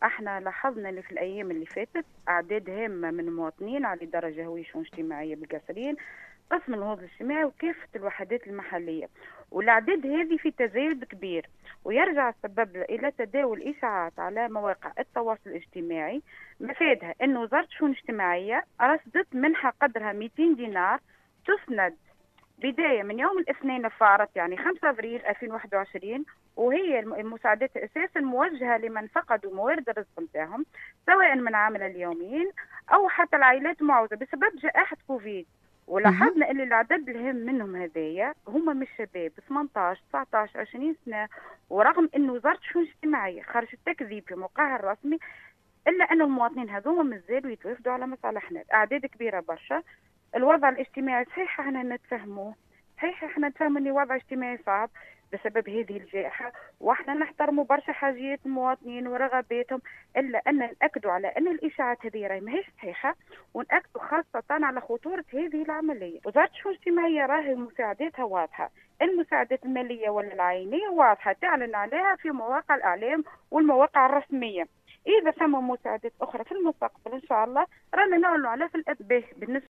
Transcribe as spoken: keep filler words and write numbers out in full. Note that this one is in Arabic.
احنا لاحظنا اللي في الايام اللي فاتت اعداد هامه من المواطنين على درجه هويه شؤون اجتماعيه بالقصرين، قسم النهوض الاجتماعي وكافه الوحدات المحليه، والاعداد هذه في تزايد كبير، ويرجع السبب الى تداول اشاعات على مواقع التواصل الاجتماعي مفادها ان وزاره الشؤون الاجتماعيه رصدت منحه قدرها مئتين دينار تسند بداية من يوم الاثنين الفارط يعني خمسة أبريل ألفين وواحد وعشرين، وهي المساعدات أساسا موجهة لمن فقدوا موارد الرزق نتاعهم سواء من عامل اليوميين أو حتى العائلات المعوزة بسبب جائحة كوفيد. مهم. ولاحظنا ان العدد الهام منهم هذايا هما مش شباب ثمانية عشر تسعة عشر عشرين سنة، ورغم ان وزارة الشؤون الاجتماعية خرجت تكذيب في موقعها الرسمي الا ان المواطنين هذوما مازالوا يتوافدوا على مصالحنا. اعداد كبيرة برشا. الوضع الاجتماعي صحيح احنا نتفهموه، صحيح احنا نتفهم ان الوضع الاجتماعي صعب بسبب هذه الجائحة، واحنا نحترموا برشا حاجات المواطنين ورغباتهم، الا ان ناكدوا على ان الاشاعات هذه راهي ماهيش صحيحة، وناكدوا خاصة على خطورة هذه العملية. وزارة الشؤون الاجتماعية راهي مساعداتها واضحة، المساعدات المالية ولا العينية واضحة تعلن عليها في مواقع الاعلام والمواقع الرسمية. اذا ثم مساعدات اخرى في المستقبل ان شاء الله رانا نعلن عليها في الأدباء. بالنسبة